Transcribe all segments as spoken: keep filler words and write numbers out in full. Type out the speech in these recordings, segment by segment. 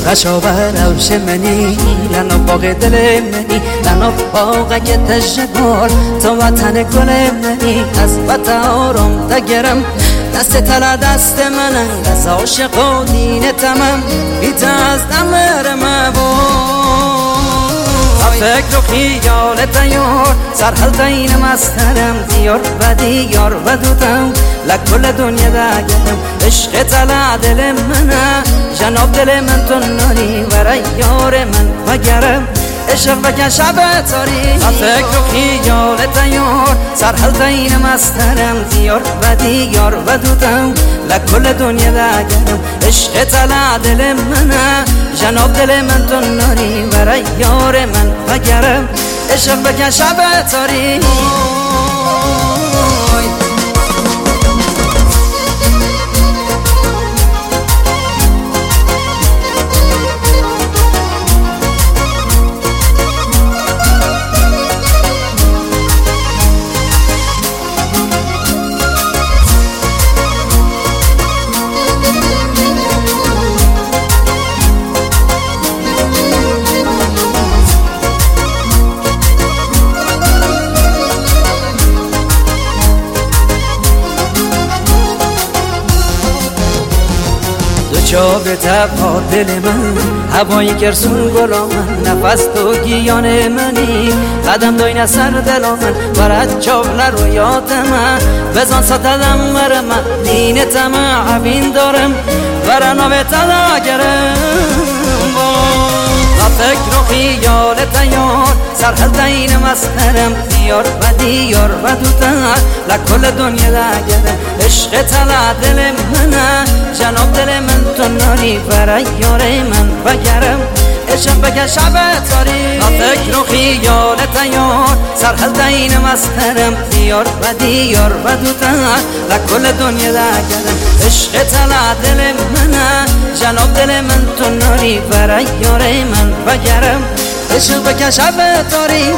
خشابر روش منی لنو باغ دل منی لنو باغ تجگل تو وطن گل منی از وطن آرام تگرم دست تلا دست منن از عاشق و دین تمام بیت از نمر مبون فکر و خیال تیار سرحل دین مسترم دیار و دیار و دودم لکل دنیا دگرم عشق تلا دل منه جناب دل من تو ناری برای یار من وگرم عشق بکن شب تاری فکر و خیال تیار سرحل دین مسترم دیار و دیار و دودم لکل دنیا دگرم عشق تلا دل منه جناب دل من تو ناری برای یار من وگرم عشق بکن شب تاری چا به تبا دل من هوایی گرسون گلا من نفس تو گیان منی قدم دوین سر دلا من برد چاول رو یاد من بزن ستدم بر من دین تمام عبین دارم برنا به تلا گرم و فکر و خیال تیار سرحل دین مسترم دیار و دیار و دوتر لکل دنیا دگرم عشق تلا دل منه جناب دل من تو ناری برای یار من وگرم عشق بکن شب تاری و فکر و خیال تیار سرحل دین مسترم دیار و دیار و دوتر لکل دنیا دگرم عشق تلا دل منه جناب دل من تو ناری برای یار من وگرم عشق بکن شب تاری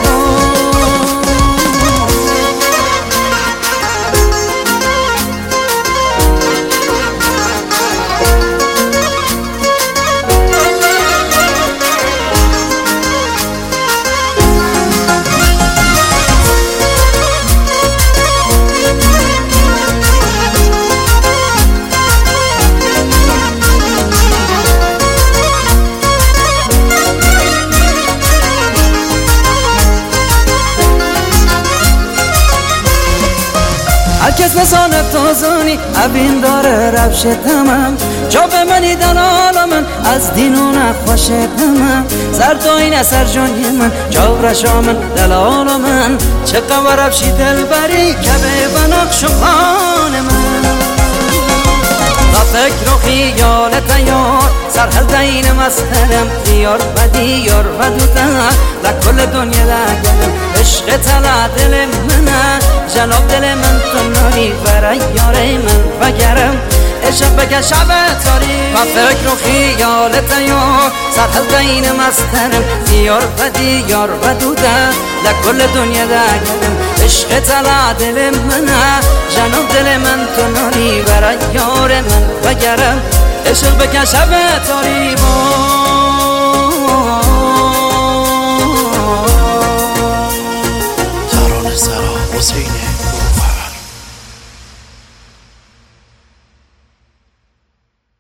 هر کس نسان تازانی ابین داره روش تمام جا به منی دلال من از دینو نخوش تمام زردوین اثر جانی من جا رشا من دلال من چه قوار روشی دل بری که به بناقش خان من و فکر و خیال تیار سرحل دین مسترم دیار و دیار و دوتر لکل دنیا دگرم عشق تلا دل منه جناب دل من تو ناری برای یار من وگرم عشق بکن شب تاری و فکر و خیال تیار سرحل دین مسترم دیار و دیار و دوتر لکل دنیا دگرم عشق تلا دل منه جناب دل من تو ناری برای یار من وگرم عشق بکن شب تاری